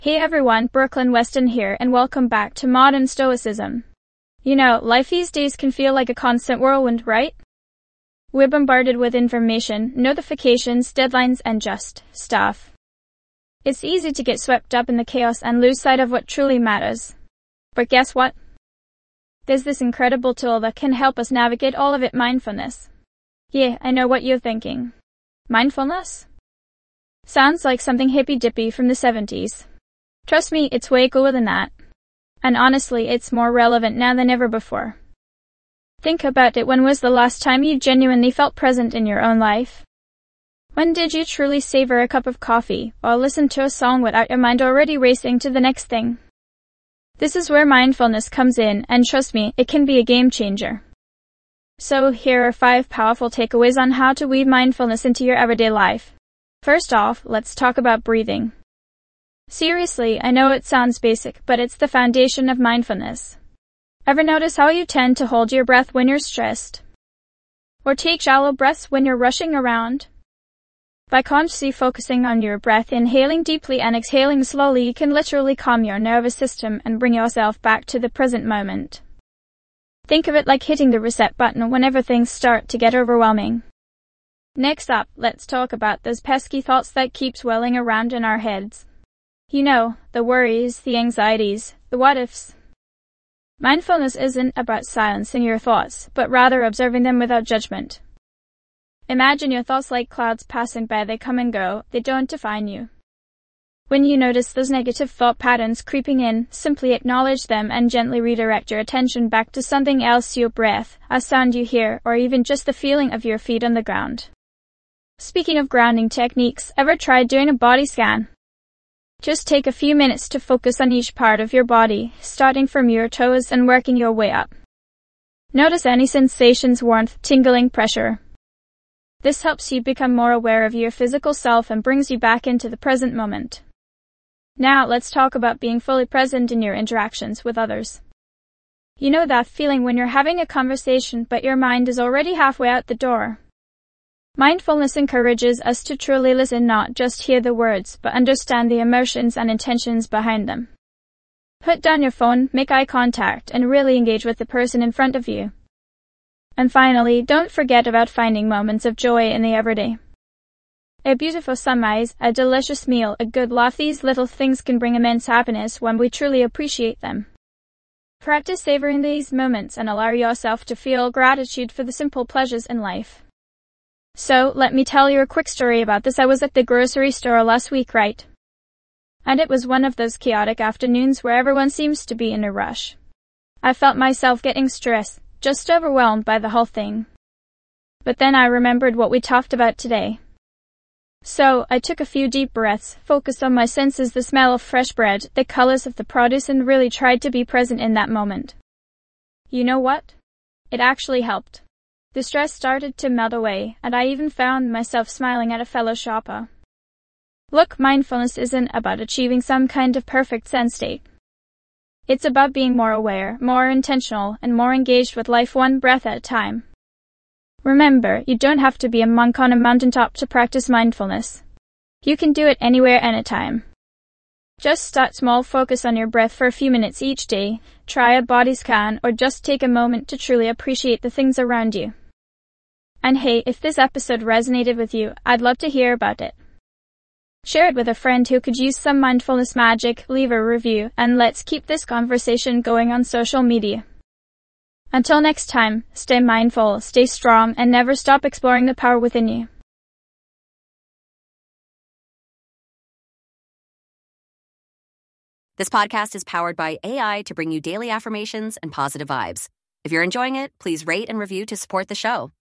Hey everyone, Brooklyn Weston here, and welcome back to Modern Stoicism. You know, life these days can feel like a constant whirlwind, right? We're bombarded with information, notifications, deadlines, and just stuff. It's easy to get swept up in the chaos and lose sight of what truly matters. But guess what? There's this incredible tool that can help us navigate all of it: mindfulness. Yeah, I know what you're thinking. Mindfulness? Sounds like something hippy-dippy from the 70s. Trust me, it's way cooler than that. And honestly, it's more relevant now than ever before. Think about it. When was the last time you genuinely felt present in your own life? When did you truly savor a cup of coffee, or listen to a song without your mind already racing to the next thing? This is where mindfulness comes in, and trust me, it can be a game changer. So here are 5 powerful takeaways on how to weave mindfulness into your everyday life. First off, let's talk about breathing. Seriously, I know it sounds basic, but it's the foundation of mindfulness. Ever notice how you tend to hold your breath when you're stressed? Or take shallow breaths when you're rushing around? By consciously focusing on your breath, inhaling deeply and exhaling slowly, you can literally calm your nervous system and bring yourself back to the present moment. Think of it like hitting the reset button whenever things start to get overwhelming. Next up, let's talk about those pesky thoughts that keep swirling around in our heads. You know, the worries, the anxieties, the what-ifs. Mindfulness isn't about silencing your thoughts, but rather observing them without judgment. Imagine your thoughts like clouds passing by. They come and go, they don't define you. When you notice those negative thought patterns creeping in, simply acknowledge them and gently redirect your attention back to something else: your breath, a sound you hear, or even just the feeling of your feet on the ground. Speaking of grounding techniques, ever tried doing a body scan? Just take a few minutes to focus on each part of your body, starting from your toes and working your way up. Notice any sensations: warmth, tingling, pressure. This helps you become more aware of your physical self and brings you back into the present moment. Now let's talk about being fully present in your interactions with others. You know that feeling when you're having a conversation but your mind is already halfway out the door? Mindfulness encourages us to truly listen, not just hear the words, but understand the emotions and intentions behind them. Put down your phone, make eye contact, and really engage with the person in front of you. And finally, don't forget about finding moments of joy in the everyday. A beautiful sunrise, a delicious meal, a good laugh — these little things can bring immense happiness when we truly appreciate them. Practice savoring these moments and allow yourself to feel gratitude for the simple pleasures in life. So, let me tell you a quick story about this. I was at the grocery store last week, right? And it was one of those chaotic afternoons where everyone seems to be in a rush. I felt myself getting stressed, just overwhelmed by the whole thing. But then I remembered what we talked about today. So, I took a few deep breaths, focused on my senses, the smell of fresh bread, the colors of the produce, and really tried to be present in that moment. You know what? It actually helped. The stress started to melt away, and I even found myself smiling at a fellow shopper. Look, mindfulness isn't about achieving some kind of perfect zen state. It's about being more aware, more intentional, and more engaged with life, one breath at a time. Remember, you don't have to be a monk on a mountaintop to practice mindfulness. You can do it anywhere, anytime. Just start small, focus on your breath for a few minutes each day, try a body scan, or just take a moment to truly appreciate the things around you. And hey, if this episode resonated with you, I'd love to hear about it. Share it with a friend who could use some mindfulness magic, leave a review, and let's keep this conversation going on social media. Until next time, stay mindful, stay strong, and never stop exploring the power within you. This podcast is powered by AI to bring you daily affirmations and positive vibes. If you're enjoying it, please rate and review to support the show.